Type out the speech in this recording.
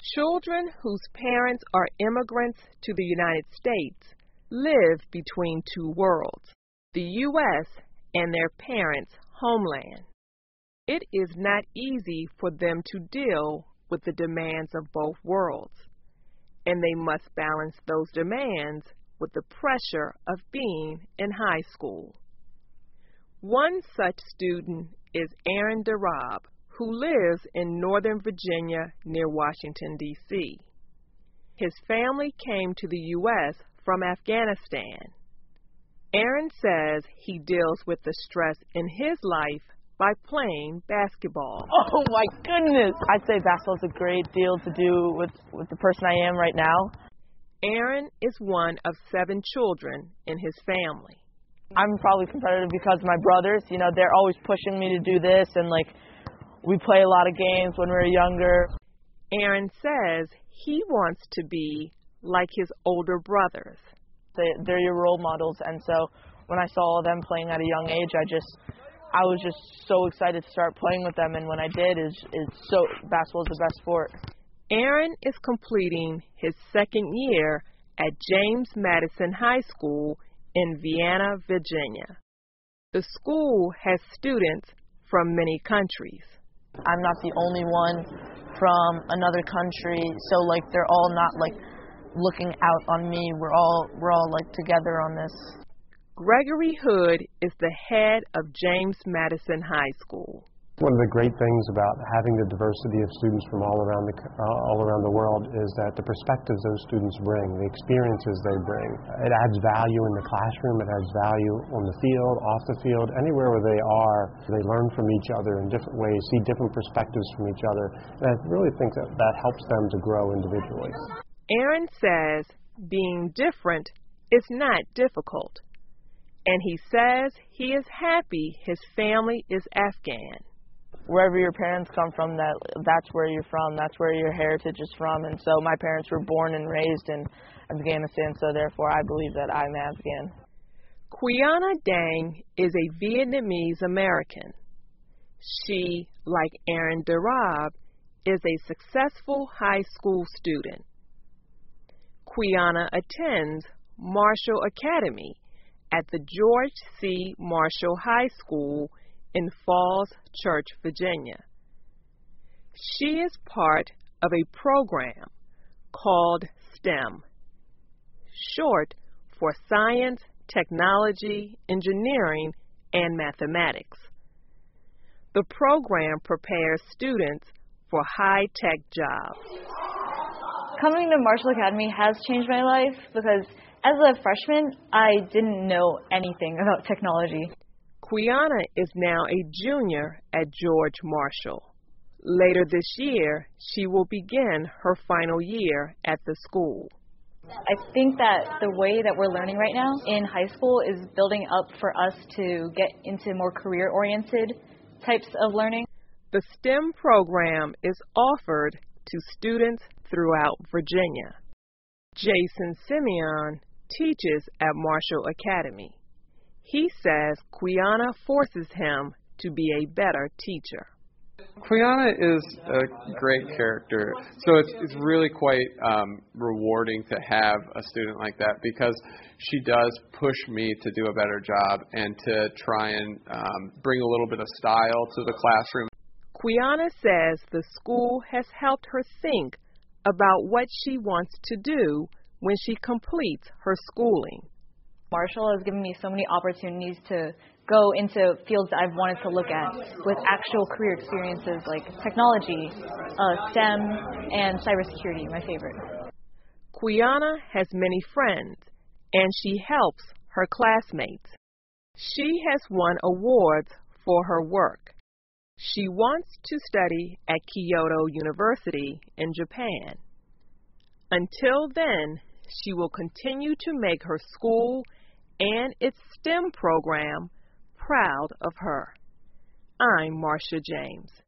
Children whose parents are immigrants to the United States live between two worlds, the U.S. and their parents' homeland. It is not easy for them to deal with the demands of both worlds, and they must balance those demands with the pressure of being in high school. One such student is Aaron Darab, who lives in Northern Virginia near Washington, D.C. His family came to the U.S. from Afghanistan. Aaron says he deals with the stress in his life by playing basketball. Oh my goodness! I'd say basketball is a great deal to do with the person I am right now. Aaron is one of 7 children in his family. I'm probably competitive because of my brothers. You know, they're always pushing me to do this, and we play a lot of games when we were younger. Aaron says he wants to be like his older brothers. They're your role models, and so when I saw them playing at a young age, I was just so excited to start playing with them, and when I did, basketball is the best sport. Aaron is completing his 2nd year at James Madison High School in Vienna, Virginia. The school has students from many countries. I'm not the only one from another country, so they're all not looking out on me. We're all together on this. Gregory Hood is the head of James Madison High School. One of the great things about having the diversity of students from all around the world is that the perspectives those students bring, the experiences they bring, it adds value in the classroom, it adds value on the field, off the field, anywhere where they are. They learn from each other in different ways, see different perspectives from each other, and I really think that helps them to grow individually. Aaron says being different is not difficult, and he says he is happy his family is Afghan. Wherever your parents come from, that's where you're from, that's where your heritage is from, and so my parents were born and raised in Afghanistan, so therefore I believe that I'm Afghan. Quiana Dang is a Vietnamese American. She, like Aaron Darab, is a successful high school student. Quiana attends Marshall Academy at the George C. Marshall High School in Falls Church, Virginia. She is part of a program called STEM, short for Science, Technology, Engineering, and Mathematics. The program prepares students for high-tech jobs. Coming to Marshall Academy has changed my life because as a freshman, I didn't know anything about technology. Quiana is now a junior at George Marshall. Later this year, she will begin her final year at the school. I think that the way that we're learning right now in high school is building up for us to get into more career-oriented types of learning. The STEM program is offered to students throughout Virginia. Jason Simeon teaches at Marshall Academy. He says Quiana forces him to be a better teacher. Quiana is a great character, so it's really quite rewarding to have a student like that because she does push me to do a better job and to try and bring a little bit of style to the classroom. Quiana says the school has helped her think about what she wants to do when she completes her schooling. Marshall has given me so many opportunities to go into fields I've wanted to look at with actual career experiences like technology, STEM, and cybersecurity, my favorite. Quiana has many friends, and she helps her classmates. She has won awards for her work. She wants to study at Kyoto University in Japan. Until then, she will continue to make her school and its STEM program proud of her. I'm Marcia James.